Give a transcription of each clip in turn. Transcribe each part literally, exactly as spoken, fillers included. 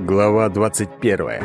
Глава двадцать первая.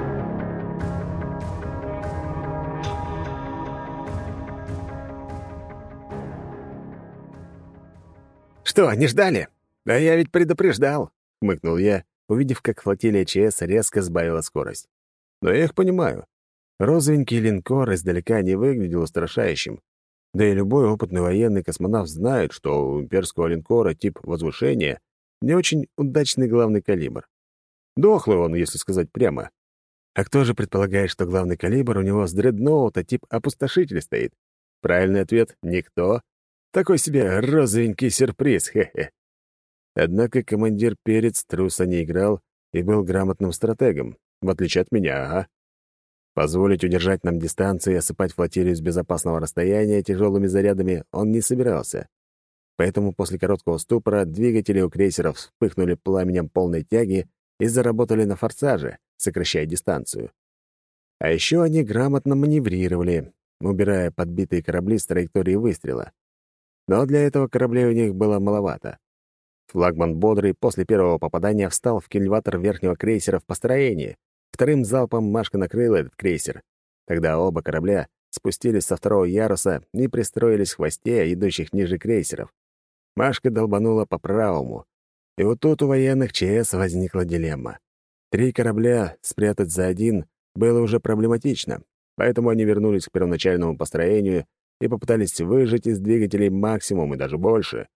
«Что, не ждали? Да я ведь предупреждал!» — хмыкнул я, увидев, как флотилия ЧС резко сбавила скорость. Но я их понимаю. Розовенький линкор издалека не выглядел устрашающим. Да и любой опытный военный космонавт знает, что у имперского линкора тип возвышения не очень удачный главный калибр. Дохлый он, если сказать прямо. А кто же предполагает, что главный калибр у него с дредноута тип опустошитель стоит? Правильный ответ — никто. Такой себе розовенький сюрприз, хе-хе. Однако командир Перец труса не играл и был грамотным стратегом, в отличие от меня, ага. Позволить удержать нам дистанцию и осыпать флотилию с безопасного расстояния тяжелыми зарядами он не собирался. Поэтому после короткого ступора двигатели у крейсеров вспыхнули пламенем полной тяги и заработали на форсаже, сокращая дистанцию. А еще они грамотно маневрировали, убирая подбитые корабли с траектории выстрела. Но для этого кораблей у них было маловато. Флагман Бодрый после первого попадания встал в кильватор верхнего крейсера в построении. Вторым залпом Машка накрыла этот крейсер. Тогда оба корабля спустились со второго яруса и пристроились в хвосте идущих ниже крейсеров. Машка долбанула по правому. И вот тут у военных ЧС возникла дилемма. Три корабля спрятать за один было уже проблематично, поэтому они вернулись к первоначальному построению и попытались выжать из двигателей максимум и даже больше.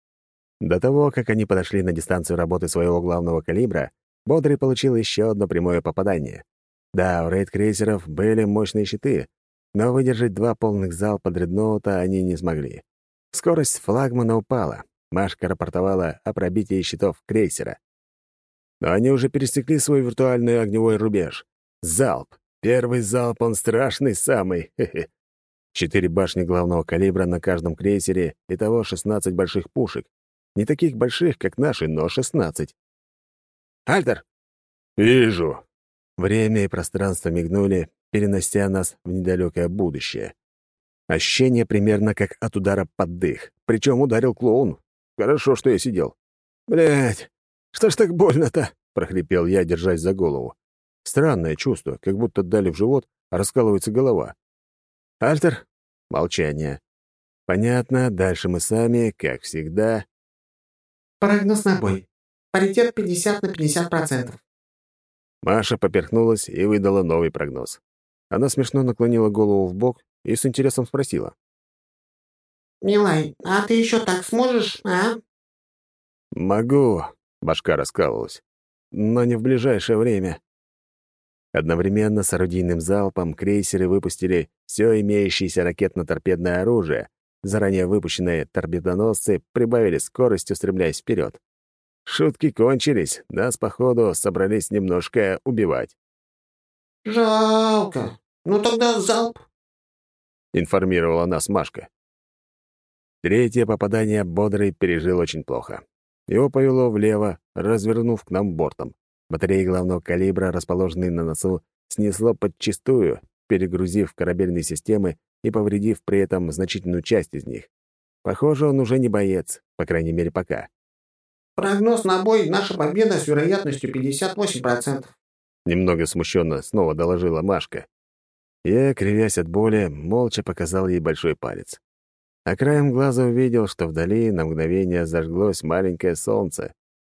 До того, как они подошли на дистанцию работы своего главного калибра, Бодрый получил еще одно прямое попадание. Да, у рейд-крейсеров были мощные щиты, но выдержать два полных залпа дредноута они не смогли. Скорость флагмана упала. Машка рапортовала о пробитии щитов крейсера. Но они уже пересекли свой виртуальный огневой рубеж. Залп. Первый залп, он страшный самый. Хе-хе. Четыре башни главного калибра на каждом крейсере, итого шестнадцать больших пушек. Не таких больших, как наши, но шестнадцать. «Альтер!» «Вижу!» Время и пространство мигнули, перенося нас в недалекое будущее. Ощущение примерно как от удара под дых. Причем ударил клоун. Хорошо, что я сидел. «Блядь, что ж так больно-то?» — прохрипел я, держась за голову. Странное чувство, как будто дали в живот, а раскалывается голова. «Альтер?» — молчание. «Понятно, дальше мы сами, как всегда». «Прогноз на бой. Паритет пятьдесят на пятьдесят процентов». Маша поперхнулась и выдала новый прогноз. Она смешно наклонила голову в бок и с интересом спросила. «Милай, а ты еще так сможешь, а?» «Могу», — башка раскалывалась, — «но не в ближайшее время». Одновременно с орудийным залпом крейсеры выпустили все имеющееся ракетно-торпедное оружие. Заранее выпущенные торпедоносцы прибавили скорость, устремляясь вперед. Шутки кончились, нас, походу, собрались немножко убивать. «Жалко. Ну тогда залп», — информировала нас Машка. Третье попадание Бодрый пережил очень плохо. Его повело влево, развернув к нам бортом. Батареи главного калибра, расположенные на носу, снесло подчистую, перегрузив корабельные системы и повредив при этом значительную часть из них. Похоже, он уже не боец, по крайней мере, пока. «Прогноз на бой — наша победа с вероятностью пятьдесят восемь процентов». Немного смущенно снова доложила Машка. Я, кривясь от боли, молча показал ей большой палец. А краем глаза увидел, что вдали на мгновение зажглось маленькое солнце.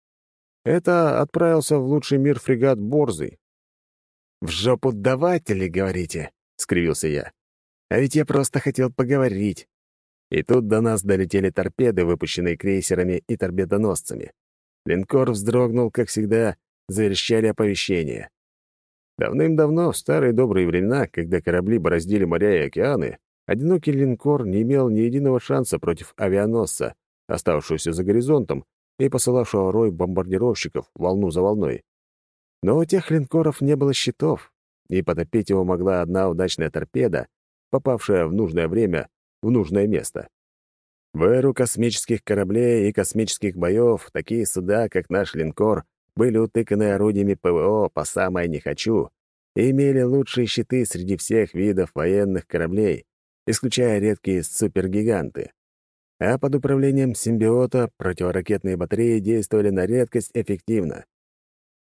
Это отправился в лучший мир фрегат Борзый. «В жопу даватели, говорите?» — скривился я. «А ведь я просто хотел поговорить». И тут до нас долетели торпеды, выпущенные крейсерами и торпедоносцами. Линкор вздрогнул, как всегда, заверещали оповещения. Давным-давно, в старые добрые времена, когда корабли бороздили моря и океаны, одинокий линкор не имел ни единого шанса против авианосца, оставшегося за горизонтом и посылавшего рой бомбардировщиков волну за волной. Но у тех линкоров не было щитов, и потопить его могла одна удачная торпеда, попавшая в нужное время в нужное место. В эру космических кораблей и космических боев такие суда, как наш линкор, были утыканы орудиями ПВО по самое «не хочу» и имели лучшие щиты среди всех видов военных кораблей, исключая редкие супергиганты. А под управлением симбиота противоракетные батареи действовали на редкость эффективно.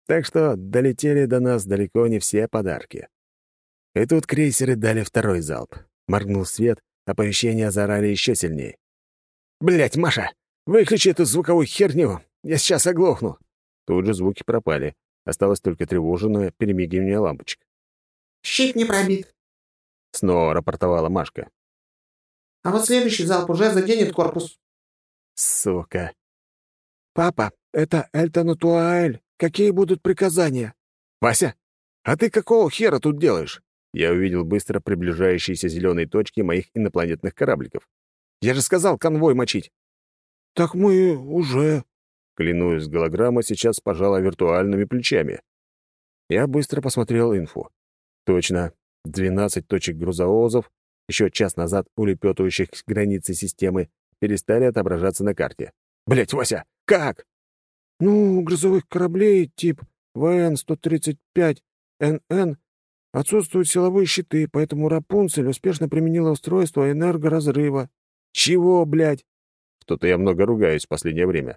Так что долетели до нас далеко не все подарки. И тут крейсеры дали второй залп. Моргнул свет, оповещения заорали еще сильнее. «Блядь, Маша, выключи эту звуковую херню! Я сейчас оглохну!» Тут же звуки пропали. Осталось только тревоженное перемигивание лампочек. «Щит не пробит», — снова рапортовала Машка. «а вот следующий залп уже заденет корпус». «Сука!» «Папа, это Эльтонатуаэль. Какие будут приказания?» «Вася, а ты какого хера тут делаешь?» Я увидел быстро приближающиеся зеленые точки моих инопланетных корабликов. «Я же сказал конвой мочить!» «Так мы уже...» Клянусь, голограмма сейчас пожала виртуальными плечами. Я быстро посмотрел инфу. Точно, двенадцать точек грузовозов, еще час назад улепетывающих с границы системы, перестали отображаться на карте. «Блядь, Вася, как?» «Ну, у грузовых кораблей тип вэ эн сто тридцать пять эн эн отсутствуют силовые щиты, поэтому Рапунцель успешно применила устройство энергоразрыва». «Чего, блядь?» Что-то я много ругаюсь в последнее время.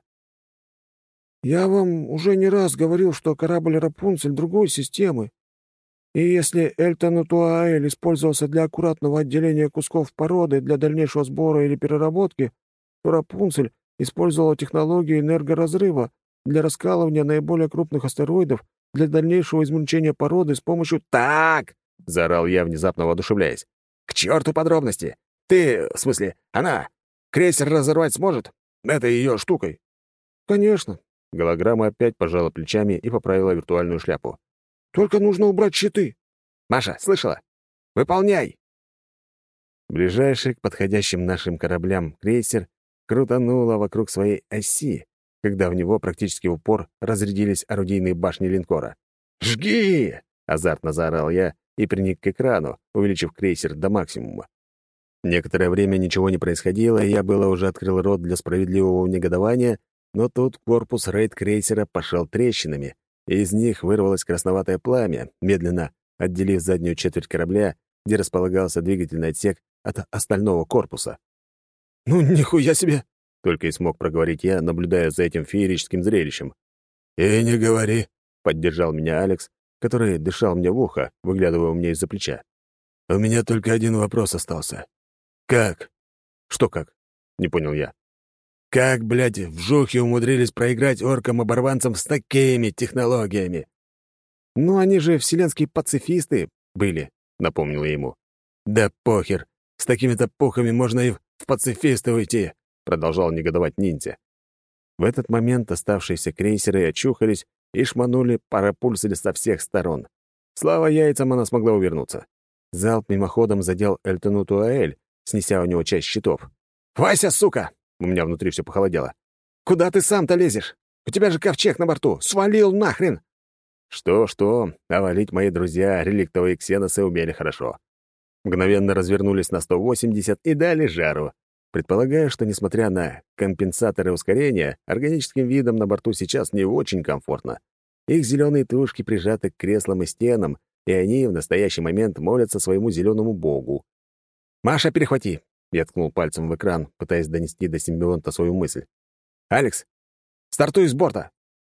«Я вам уже не раз говорил, что корабль Рапунцель другой системы. И если Эльтонатуаэль использовался для аккуратного отделения кусков породы для дальнейшего сбора или переработки, то Рапунцель использовала технологию энергоразрыва для раскалывания наиболее крупных астероидов для дальнейшего измельчения породы с помощью...» «Так!» — заорал я, внезапно воодушевляясь. «К черту подробности! Ты, в смысле, она, крейсер разорвать сможет? Это ее штукой?» «Конечно». Голограмма опять пожала плечами и поправила виртуальную шляпу. «Только нужно убрать щиты». «Маша, слышала? Выполняй!» Ближайший к подходящим нашим кораблям крейсер крутануло вокруг своей оси, когда в него практически в упор разрядились орудийные башни линкора. «Жги!» — азартно заорал я и приник к экрану, увеличив крейсер до максимума. Некоторое время ничего не происходило, и я было уже открыл рот для справедливого негодования, но тут корпус рейд-крейсера пошел трещинами, и из них вырвалось красноватое пламя, медленно отделив заднюю четверть корабля, где располагался двигательный отсек от остального корпуса. «Ну, нихуя себе!» — только и смог проговорить я, наблюдая за этим феерическим зрелищем. «И не говори!» — поддержал меня Алекс, который дышал мне в ухо, выглядывая у меня из-за плеча. «У меня только один вопрос остался. Как?» «Что как?» — не понял я. «Как, блядь, вжухи умудрились проиграть оркам-оборванцам с такими технологиями?» «Ну, они же вселенские пацифисты были», — напомнил я ему. «Да похер, с такими-то пухами можно и в пацифисты уйти», — продолжал негодовать ниндзя. В этот момент оставшиеся крейсеры очухались и шманули парапульсили со всех сторон. Слава яйцам, она смогла увернуться. Залп мимоходом задел Эльтонатуаэль, снеся у него часть щитов. «Вася, сука!» — у меня внутри все похолодело. «Куда ты сам-то лезешь? У тебя же ковчег на борту! Свалил нахрен!» Что-что, а валить мои друзья, реликтовые ксеносы, умели хорошо. Мгновенно развернулись на сто восемьдесят и дали жару. Предполагаю, что, несмотря на компенсаторы ускорения, органическим видом на борту сейчас не очень комфортно. Их зеленые тушки прижаты к креслам и стенам, и они в настоящий момент молятся своему зеленому богу. «Маша, перехвати!» — я ткнул пальцем в экран, пытаясь донести до симбионта свою мысль. «Алекс, стартуй с борта!»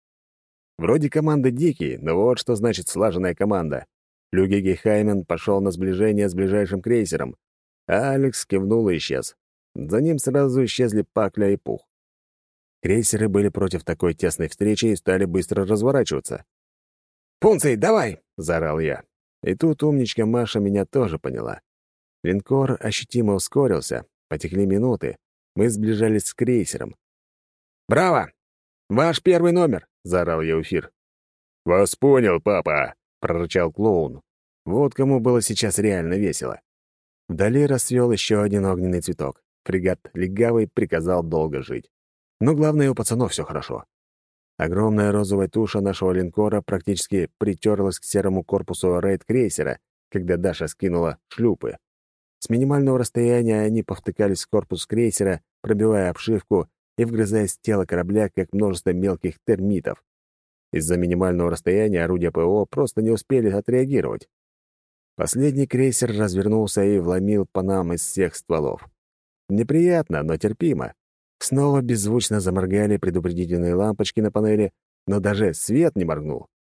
Вроде команды дикие, но вот что значит слаженная команда. Люгиги Хаймен пошел на сближение с ближайшим крейсером, а Алекс кивнул и исчез. За ним сразу исчезли Пакля и Пух. Крейсеры были против такой тесной встречи и стали быстро разворачиваться. «Пунций, давай!» — заорал я. И тут умничка Маша меня тоже поняла. Линкор ощутимо ускорился, потекли минуты, мы сближались с крейсером. «Браво! Ваш первый номер!» — заорал я в эфир. «Вас понял, папа!» — прорычал клоун. Вот кому было сейчас реально весело. Вдали расцвел еще один огненный цветок. Фрегат Легавый приказал долго жить. Но главное, у пацанов все хорошо. Огромная розовая туша нашего линкора практически притерлась к серому корпусу рейд-крейсера, когда Даша скинула шлюпы. С минимального расстояния они повтыкались в корпус крейсера, пробивая обшивку и вгрызаясь в тело корабля, как множество мелких термитов. Из-за минимального расстояния орудия ПВО просто не успели отреагировать. Последний крейсер развернулся и вломил по нам из всех стволов. Неприятно, но терпимо. Снова беззвучно заморгали предупредительные лампочки на панели, но даже свет не моргнул.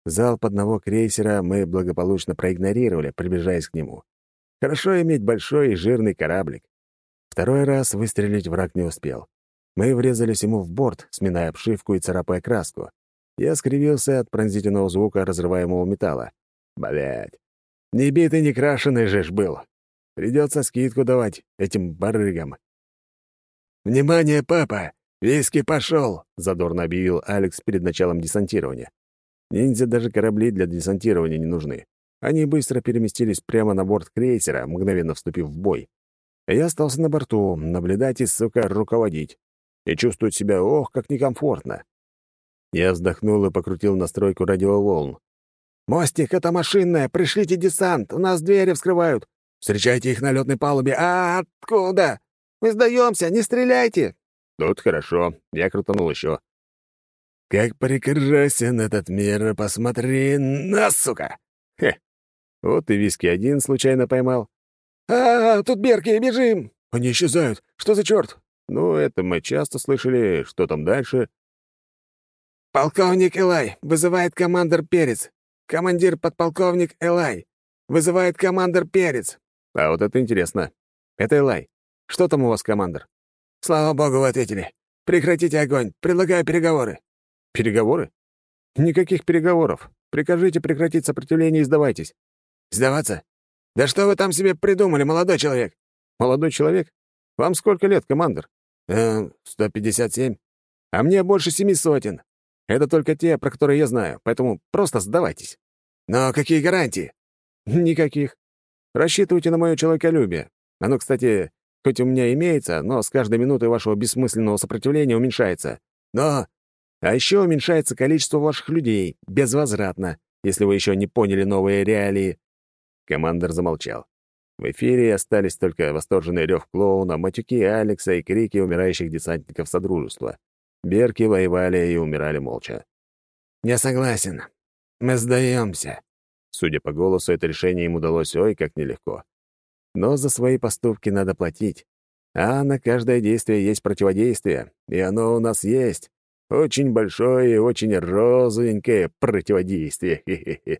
Залп одного крейсера мы благополучно проигнорировали, приближаясь к нему. Хорошо иметь большой и жирный кораблик. Второй раз выстрелить враг не успел. Мы врезались ему в борт, сминая обшивку и царапая краску. Я скривился от пронзительного звука разрываемого металла. Блядь. Не битый, не крашеный же ж был. Придется скидку давать этим барыгам. «Внимание, папа! Виски пошел!» — задорно объявил Алекс перед началом десантирования. Ниндзя даже корабли для десантирования не нужны. Они быстро переместились прямо на борт крейсера, мгновенно вступив в бой. А я остался на борту, наблюдать и, сука, руководить. И чувствовать себя, ох, как некомфортно. Я вздохнул и покрутил настройку радиоволн. «Мостик, это машинная! Пришлите десант! У нас двери вскрывают! Встречайте их на летной палубе! А откуда? Мы сдаемся! Не стреляйте!» «Тут хорошо!» Я крутанул еще. «Как прекрасен этот мир! Посмотри на, сука!» Хе! Вот и виски один случайно поймал. «А, тут берки, бежим!» «Они исчезают! Что за черт?» Ну, это мы часто слышали. Что там дальше? «Полковник Элай, вызывает командир Перец. Командир подполковник Элай, вызывает командир Перец». А вот это интересно. Это Элай. Что там у вас, командир? «Слава богу, вы ответили. Прекратите огонь. Предлагаю переговоры». «Переговоры? Никаких переговоров. Прикажите прекратить сопротивление и сдавайтесь». «Сдаваться? Да что вы там себе придумали, молодой человек?» «Молодой человек? Вам сколько лет, командир?» «Эм, сто пятьдесят семь. А мне больше семи сотен. Это только те, про которые я знаю, поэтому просто сдавайтесь». «Но какие гарантии?» «Никаких. Рассчитывайте на мое человеколюбие. Оно, кстати, хоть у меня имеется, но с каждой минутой вашего бессмысленного сопротивления уменьшается. Но... А еще уменьшается количество ваших людей, безвозвратно, если вы еще не поняли новые реалии». Командир замолчал. В эфире остались только восторженный рев клоуна, матюки Алекса и крики умирающих десантников Содружества. Берки воевали и умирали молча. «Я согласен. Мы сдаемся». Судя по голосу, это решение им удалось ой как нелегко. Но за свои поступки надо платить. А на каждое действие есть противодействие, и оно у нас есть. Очень большое и очень розовенькое противодействие. Хе-хе-хе.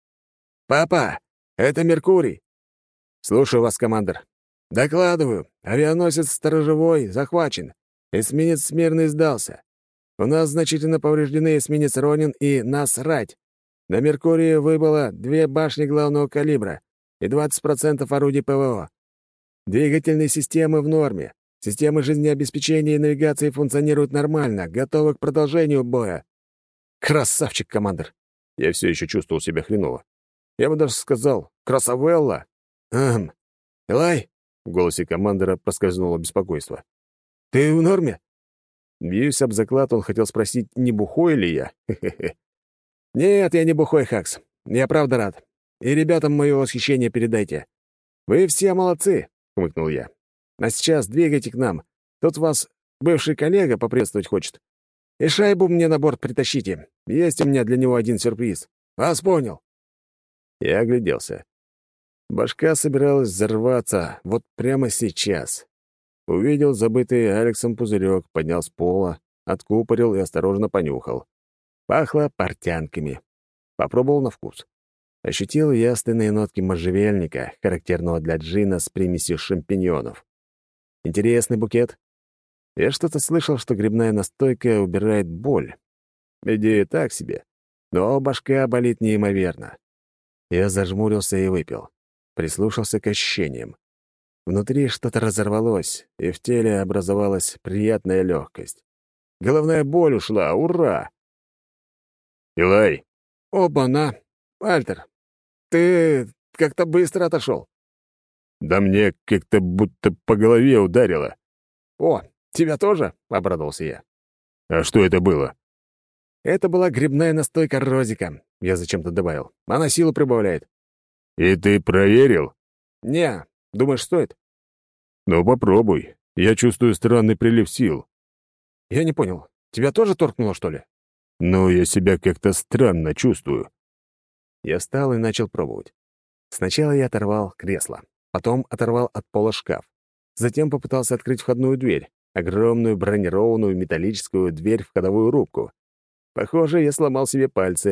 «Папа, это Меркурий!» «Слушаю вас, командир». «Докладываю. Авианосец «Сторожевой» захвачен. Эсминец «Смирный» сдался. У нас значительно повреждены эсминец «Ронин» и «Насрать». На Меркурии выбыло две башни главного калибра и двадцать процентов орудий ПВО. Двигательные системы в норме. Системы жизнеобеспечения и навигации функционируют нормально, готовы к продолжению боя». «Красавчик, командир!» Я все еще чувствовал себя хреново. Я бы даже сказал «красавелла». «Эм, Элай?» — в голосе командира проскользнуло беспокойство. «Ты в норме?» Бьюсь об заклад, он хотел спросить, не бухой ли я. Хе-хе-хе. «Нет, я не бухой, Хакс. Я правда рад. И ребятам мое восхищение передайте. Вы все молодцы», — хмыкнул я. «А сейчас двигайте к нам. Тут вас бывший коллега поприветствовать хочет. И шайбу мне на борт притащите. Есть у меня для него один сюрприз. Вас понял». Я огляделся. Башка собиралась взорваться вот прямо сейчас. Увидел забытый Алексом пузырек, поднял с пола, откупорил и осторожно понюхал. Пахло портянками. Попробовал на вкус. Ощутил яственные нотки можжевельника, характерного для джина с примесью шампиньонов. Интересный букет. Я что-то слышал, что грибная настойка убирает боль. Идея так себе, но башка болит неимоверно. Я зажмурился и выпил. Прислушался к ощущениям. Внутри что-то разорвалось, и в теле образовалась приятная легкость. Головная боль ушла, ура! «Илай!» «Оба-на! Альтер, ты как-то быстро отошел». «Да мне как-то будто по голове ударило». «О, тебя тоже?» — обрадовался я. «А что это было?» «Это была грибная настойка Розика», — я зачем-то добавил. «Она силу прибавляет». «И ты проверил?» «Не, думаешь, стоит?» «Ну, попробуй. Я чувствую странный прилив сил». «Я не понял. Тебя тоже торкнуло, что ли?» «Ну, я себя как-то странно чувствую». Я встал и начал пробовать. Сначала я оторвал кресло, потом оторвал от пола шкаф. Затем попытался открыть входную дверь, огромную бронированную металлическую дверь в ходовую рубку. Похоже, я сломал себе пальцы.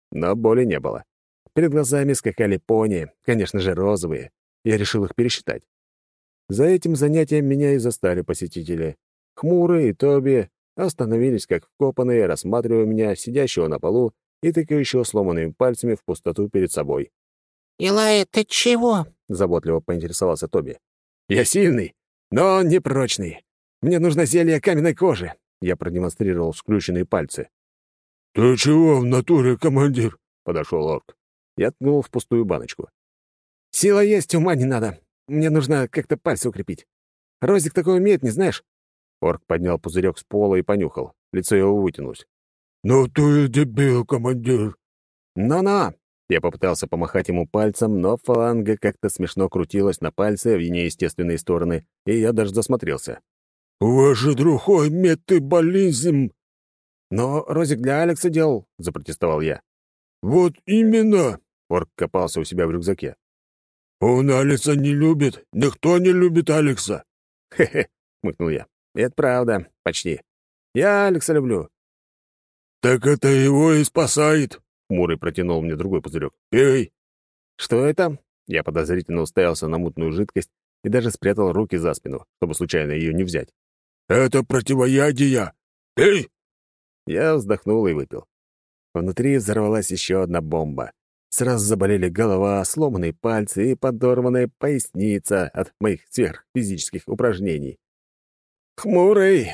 но боли не было. Перед глазами скакали пони, конечно же, розовые. Я решил их пересчитать. За этим занятием меня и застали посетители. Хмурый и Тоби остановились как вкопанные, рассматривая меня, сидящего на полу и тыкающего сломанными пальцами в пустоту перед собой. «Илай, ты чего?» — заботливо поинтересовался Тоби. «Я сильный, но он непрочный. Мне нужно зелье каменной кожи». Я продемонстрировал скрюченные пальцы. «Ты чего в натуре, командир?» — подошел орк. Я ткнул в пустую баночку. «Сила есть, ума не надо. Мне нужно как-то пальцы укрепить. Розик такое умеет, не знаешь?» Орк поднял пузырек с пола и понюхал. Лицо его вытянулось. «Ну ты дебил, командир!» «Но-но!» Я попытался помахать ему пальцем, но фаланга как-то смешно крутилась на пальце в неестественные стороны, и я даже засмотрелся. «У вас же другой метаболизм!» «Но Розик для Алекса делал», — запротестовал я. «Вот именно!» — орк копался у себя в рюкзаке. «Он Алекса не любит. Никто не любит Алекса!» «Хе-хе!» — хмыкнул я. «Это правда, почти. Я Алекса люблю». «Так это его и спасает!» — Хмурый протянул мне другой пузырек. «Пей!» «Что это?» Я подозрительно уставился на мутную жидкость и даже спрятал руки за спину, чтобы случайно ее не взять. «Это противоядие! Пей!» Я вздохнул и выпил. Внутри взорвалась еще одна бомба. Сразу заболели голова, сломанные пальцы и подорванная поясница от моих сверхфизических упражнений. «Хмурый!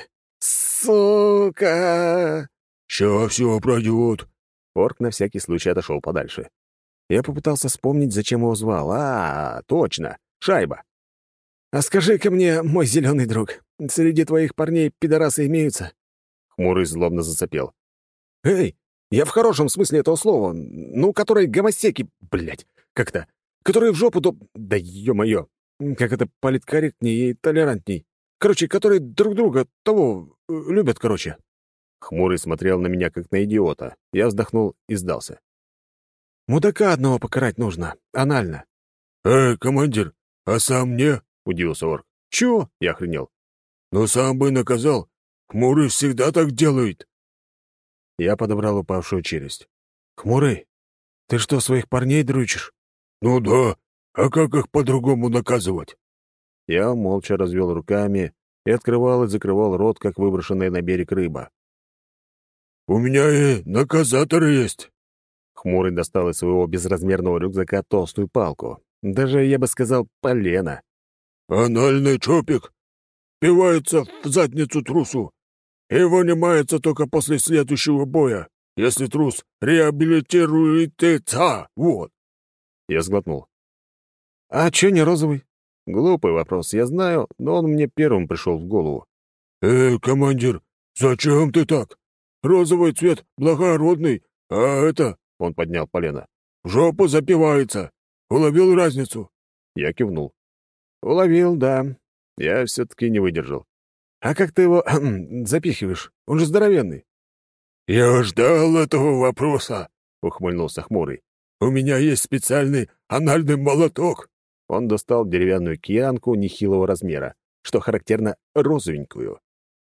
Сука!» «Ща все пройдет!» Орк на всякий случай отошел подальше. Я попытался вспомнить, зачем его звал. А, точно! Шайба! «А скажи-ка мне, мой зеленый друг, среди твоих парней пидорасы имеются?» Хмурый злобно засопел. «Эй, я в хорошем смысле этого слова. Ну, которые гомосеки, блядь, как-то. Которые в жопу то... Да ё-моё, как это политкорректнее и толерантней. Короче, которые друг друга того... любят, короче». Хмурый смотрел на меня, как на идиота. Я вздохнул и сдался. «Мудака одного покарать нужно. Анально». «Эй, командир, а сам мне?» — удивился орк. «Чё?» — я охренел. «Ну, сам бы наказал. Хмурый всегда так делает». Я подобрал упавшую челюсть. «Хмурый, ты что, своих парней дрючишь?» «Ну да. А как их по-другому наказывать?» Я молча развел руками и открывал и закрывал рот, как выброшенная на берег рыба. «У меня и наказаторы есть». Хмурый достал из своего безразмерного рюкзака толстую палку. Даже, я бы сказал, полено. «Анальный чопик впивается в задницу трусу и вынимается только после следующего боя, если трус реабилитируется. Вот». Я сглотнул. «А чё не розовый?» Глупый вопрос, я знаю, но он мне первым пришел в голову. «Эй, командир, зачем ты так? Розовый цвет благородный, а это...» — он поднял полено. «В жопу запивается. Уловил разницу?» Я кивнул. «Уловил, да. Я все-таки не выдержал. А как ты его запихиваешь? Он же здоровенный». «Я ждал этого вопроса», — ухмыльнулся Хмурый. «У меня есть специальный анальный молоток». Он достал деревянную киянку нехилого размера, что характерно розовенькую.